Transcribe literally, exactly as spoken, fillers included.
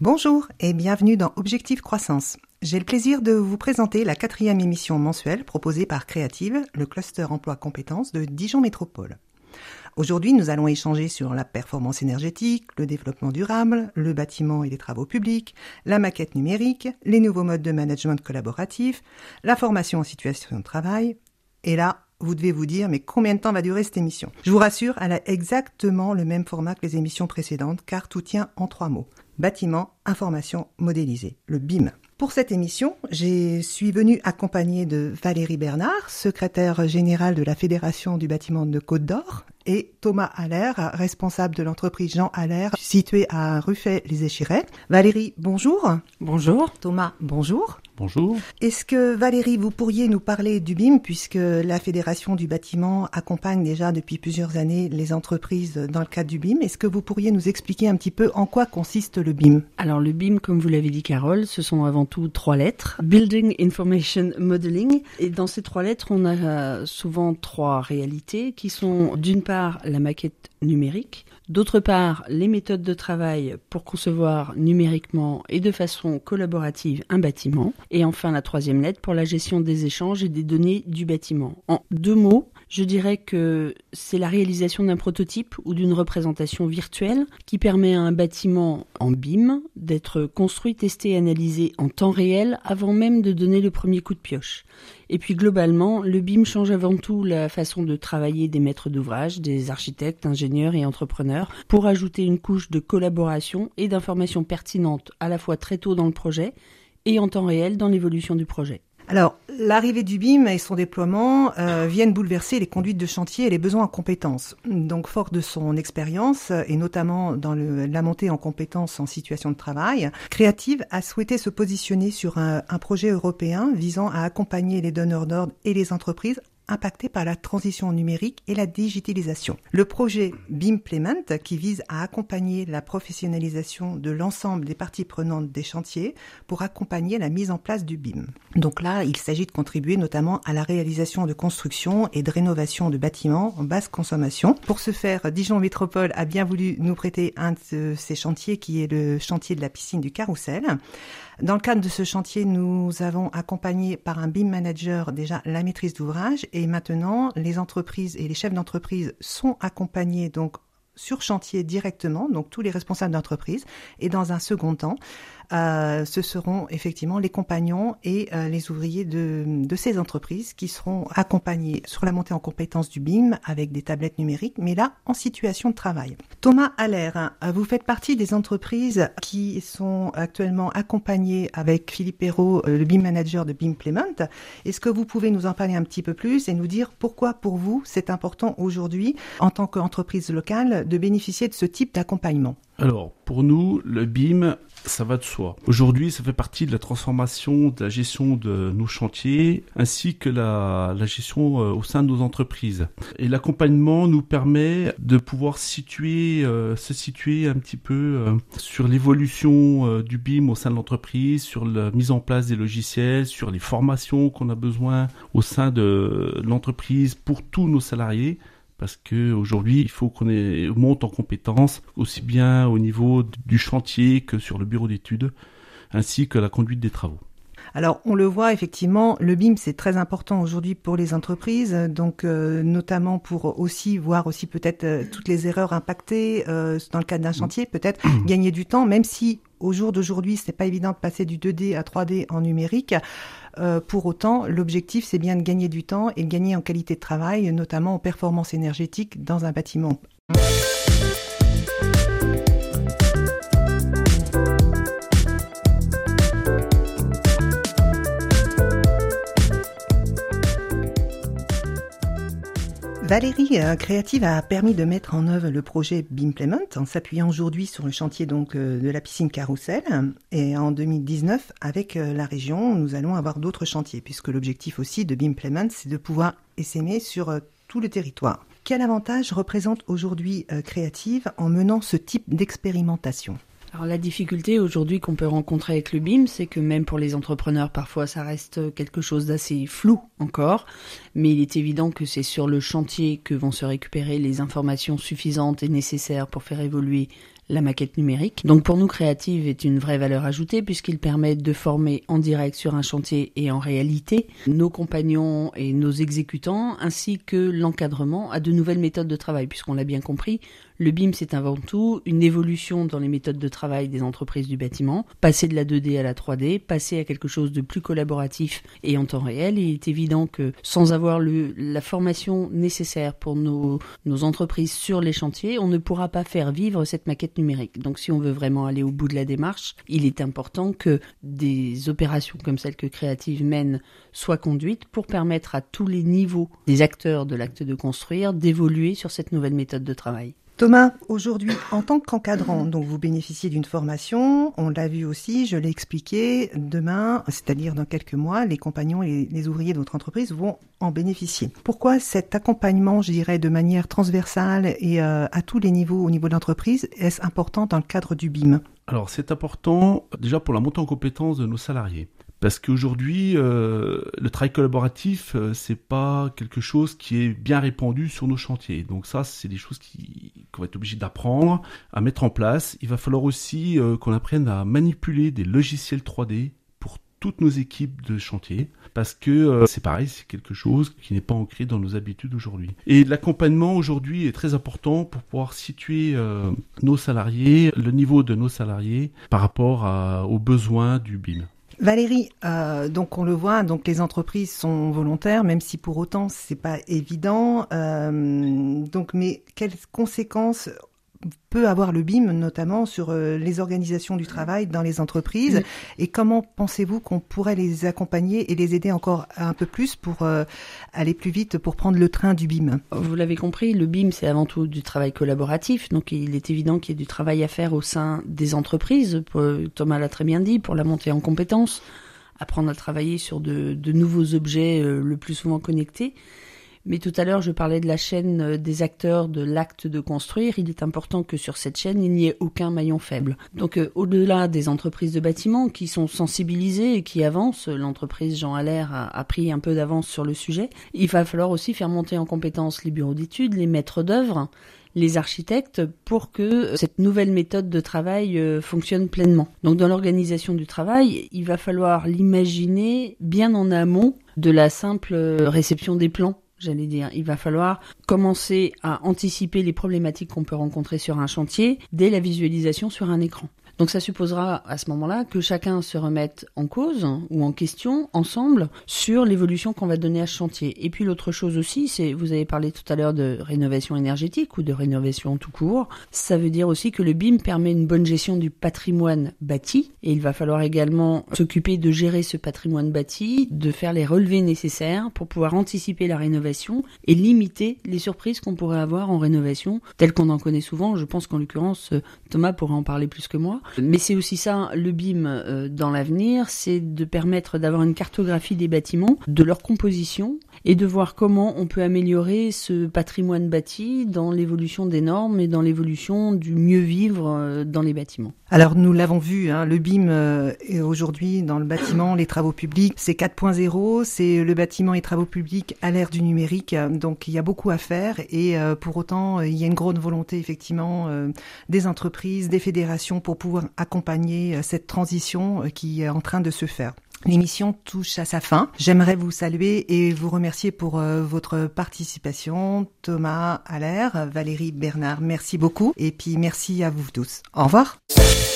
Bonjour et bienvenue dans Objectif Croissance. J'ai le plaisir de vous présenter la quatrième émission mensuelle proposée par Creative, le cluster emploi compétences de Dijon Métropole. Aujourd'hui, nous allons échanger sur la performance énergétique, le développement durable, le bâtiment et les travaux publics, la maquette numérique, les nouveaux modes de management collaboratif, la formation en situation de travail. Et là, vous devez vous dire, mais combien de temps va durer cette émission ? Je vous rassure, elle a exactement le même format que les émissions précédentes, car tout tient en trois mots. Bâtiment, information, modélisée, le B I M. Pour cette émission, je suis venue accompagnée de Valérie Bernard, secrétaire générale de la Fédération du bâtiment de Côte d'Or, et Thomas Allaire, responsable de l'entreprise Jean Allaire, située à Ruffey-les-Échirets. Valérie, bonjour. Bonjour. Thomas, bonjour. Bonjour. Est-ce que Valérie, vous pourriez nous parler du B I M, puisque la Fédération du bâtiment accompagne déjà depuis plusieurs années les entreprises dans le cadre du B I M. Est-ce que vous pourriez nous expliquer un petit peu en quoi consiste le B I M ? Alors le B I M, comme vous l'avez dit Carole, ce sont avant tout trois lettres. Building Information Modeling. Et dans ces trois lettres, on a souvent trois réalités qui sont d'une part la maquette numérique, d'autre part les méthodes de travail pour concevoir numériquement et de façon collaborative un bâtiment, et enfin la troisième lettre pour la gestion des échanges et des données du bâtiment. En deux mots, je dirais que c'est la réalisation d'un prototype ou d'une représentation virtuelle qui permet à un bâtiment en B I M d'être construit, testé et analysé en temps réel avant même de donner le premier coup de pioche. Et puis globalement, le B I M change avant tout la façon de travailler des maîtres d'ouvrage, des architectes, ingénieurs et entrepreneurs pour ajouter une couche de collaboration et d'informations pertinentes à la fois très tôt dans le projet et en temps réel dans l'évolution du projet. Alors, l'arrivée du B I M et son déploiement euh, viennent bouleverser les conduites de chantier et les besoins en compétences. Donc, fort de son expérience, et notamment dans le, la montée en compétences en situation de travail, Creative a souhaité se positionner sur un, un projet européen visant à accompagner les donneurs d'ordre et les entreprises impactés par la transition numérique et la digitalisation. Le projet B I M Plement, qui vise à accompagner la professionnalisation de l'ensemble des parties prenantes des chantiers pour accompagner la mise en place du B I M. Donc là, il s'agit de contribuer notamment à la réalisation de construction et de rénovation de bâtiments en basse consommation. Pour ce faire, Dijon Métropole a bien voulu nous prêter un de ces chantiers qui est le chantier de la piscine du Carrousel. Dans le cadre de ce chantier, nous avons accompagné par un B I M manager déjà la maîtrise d'ouvrage et maintenant les entreprises et les chefs d'entreprise sont accompagnés donc sur chantier directement, donc tous les responsables d'entreprise. Et dans un second temps, euh, ce seront effectivement les compagnons et euh, les ouvriers de, de ces entreprises qui seront accompagnés sur la montée en compétences du B I M avec des tablettes numériques, mais là en situation de travail. Thomas Allaire, vous faites partie des entreprises qui sont actuellement accompagnées avec Philippe Hérault, le B I M manager de B I M Plement. Est-ce que vous pouvez nous en parler un petit peu plus et nous dire pourquoi pour vous c'est important aujourd'hui en tant qu'entreprise locale de bénéficier de ce type d'accompagnement ? Alors, pour nous, le B I M, ça va de soi. Aujourd'hui, ça fait partie de la transformation de la gestion de nos chantiers, ainsi que la, la gestion euh, au sein de nos entreprises. Et l'accompagnement nous permet de pouvoir situer, euh, se situer un petit peu euh, sur l'évolution euh, du B I M au sein de l'entreprise, sur la mise en place des logiciels, sur les formations qu'on a besoin au sein de l'entreprise pour tous nos salariés. Parce qu'aujourd'hui, il faut qu'on ait, monte en compétences, aussi bien au niveau du chantier que sur le bureau d'études, ainsi que la conduite des travaux. Alors, on le voit effectivement, le B I M, c'est très important aujourd'hui pour les entreprises, donc euh, notamment pour aussi voir aussi peut-être euh, toutes les erreurs impactées euh, dans le cadre d'un chantier, peut-être gagner du temps, même si au jour d'aujourd'hui, ce n'est pas évident de passer du deux D à trois D en numérique. Euh, pour autant, l'objectif, c'est bien de gagner du temps et de gagner en qualité de travail, notamment en performance énergétique dans un bâtiment. Valérie, euh, Creative a permis de mettre en œuvre le projet B I M Plement en s'appuyant aujourd'hui sur le chantier donc euh, de la piscine Carrousel. Et en deux mille dix-neuf, avec euh, la région, nous allons avoir d'autres chantiers, puisque l'objectif aussi de B I M Plement, c'est de pouvoir essaimer sur euh, tout le territoire. Quel avantage représente aujourd'hui euh, Creative en menant ce type d'expérimentation ? Alors la difficulté aujourd'hui qu'on peut rencontrer avec le B I M, c'est que même pour les entrepreneurs, parfois ça reste quelque chose d'assez flou encore, mais il est évident que c'est sur le chantier que vont se récupérer les informations suffisantes et nécessaires pour faire évoluer la maquette numérique. Donc pour nous, Creative est une vraie valeur ajoutée puisqu'il permet de former en direct sur un chantier et en réalité nos compagnons et nos exécutants ainsi que l'encadrement à de nouvelles méthodes de travail puisqu'on l'a bien compris. Le B I M, c'est avant tout une évolution dans les méthodes de travail des entreprises du bâtiment, passer de la deux D à la trois D, passer à quelque chose de plus collaboratif et en temps réel. Il est évident que sans avoir le, la formation nécessaire pour nos, nos entreprises sur les chantiers, on ne pourra pas faire vivre cette maquette numérique. Donc si on veut vraiment aller au bout de la démarche, il est important que des opérations comme celles que Creative mène soient conduites pour permettre à tous les niveaux des acteurs de l'acte de construire d'évoluer sur cette nouvelle méthode de travail. Thomas, aujourd'hui, en tant qu'encadrant, donc vous bénéficiez d'une formation, on l'a vu aussi, je l'ai expliqué, demain, c'est-à-dire dans quelques mois, les compagnons et les ouvriers de votre entreprise vont en bénéficier. Pourquoi cet accompagnement, je dirais, de manière transversale et euh, à tous les niveaux au niveau de l'entreprise, est-ce important dans le cadre du B I M ? Alors c'est important déjà pour la montée en compétence de nos salariés. Parce qu'aujourd'hui, euh, le travail collaboratif, euh, c'est pas quelque chose qui est bien répandu sur nos chantiers. Donc ça, c'est des choses qui, qu'on va être obligé d'apprendre, à mettre en place. Il va falloir aussi euh, qu'on apprenne à manipuler des logiciels trois D pour toutes nos équipes de chantier. Parce que euh, c'est pareil, c'est quelque chose qui n'est pas ancré dans nos habitudes aujourd'hui. Et l'accompagnement aujourd'hui est très important pour pouvoir situer euh, nos salariés, le niveau de nos salariés par rapport à, aux besoins du B I M. Valérie, euh, donc on le voit, donc les entreprises sont volontaires, même si pour autant c'est pas évident. Euh, donc, mais quelles conséquences peut avoir le B I M, notamment sur euh, les organisations du travail dans les entreprises, mmh. et comment pensez-vous qu'on pourrait les accompagner et les aider encore un peu plus pour euh, aller plus vite, pour prendre le train du B I M ? Vous l'avez compris, le B I M, c'est avant tout du travail collaboratif, donc il est évident qu'il y a du travail à faire au sein des entreprises, pour, Thomas l'a très bien dit, pour la montée en compétences, apprendre à travailler sur de, de nouveaux objets euh, le plus souvent connectés. Mais tout à l'heure, je parlais de la chaîne des acteurs de l'acte de construire. Il est important que sur cette chaîne, il n'y ait aucun maillon faible. Donc, euh, au-delà des entreprises de bâtiment qui sont sensibilisées et qui avancent, l'entreprise Jean Allaire a, a pris un peu d'avance sur le sujet, il va falloir aussi faire monter en compétence les bureaux d'études, les maîtres d'œuvre, les architectes, pour que cette nouvelle méthode de travail euh, fonctionne pleinement. Donc, dans l'organisation du travail, il va falloir l'imaginer bien en amont de la simple réception des plans. J'allais dire, il va falloir commencer à anticiper les problématiques qu'on peut rencontrer sur un chantier dès la visualisation sur un écran. Donc ça supposera à ce moment-là que chacun se remette en cause ou en question ensemble sur l'évolution qu'on va donner à ce chantier. Et puis l'autre chose aussi, c'est, vous avez parlé tout à l'heure de rénovation énergétique ou de rénovation tout court. Ça veut dire aussi que le B I M permet une bonne gestion du patrimoine bâti et il va falloir également s'occuper de gérer ce patrimoine bâti, de faire les relevés nécessaires pour pouvoir anticiper la rénovation et limiter les surprises qu'on pourrait avoir en rénovation, telles qu'on en connaît souvent. Je pense qu'en l'occurrence, Thomas pourrait en parler plus que moi. Mais c'est aussi ça, le B I M euh, dans l'avenir, c'est de permettre d'avoir une cartographie des bâtiments, de leur composition, et de voir comment on peut améliorer ce patrimoine bâti dans l'évolution des normes et dans l'évolution du mieux vivre euh, dans les bâtiments. Alors nous l'avons vu, hein, le B I M euh, est aujourd'hui dans le bâtiment, les travaux publics, c'est quatre point zéro, c'est le bâtiment et travaux publics à l'ère du numérique, donc il y a beaucoup à faire et euh, pour autant il y a une grande volonté effectivement euh, des entreprises, des fédérations pour pouvoir accompagner cette transition qui est en train de se faire. L'émission touche à sa fin. J'aimerais vous saluer et vous remercier pour euh, votre participation. Thomas Allaire, Valérie Bernard, merci beaucoup. Et puis merci à vous tous. Au revoir.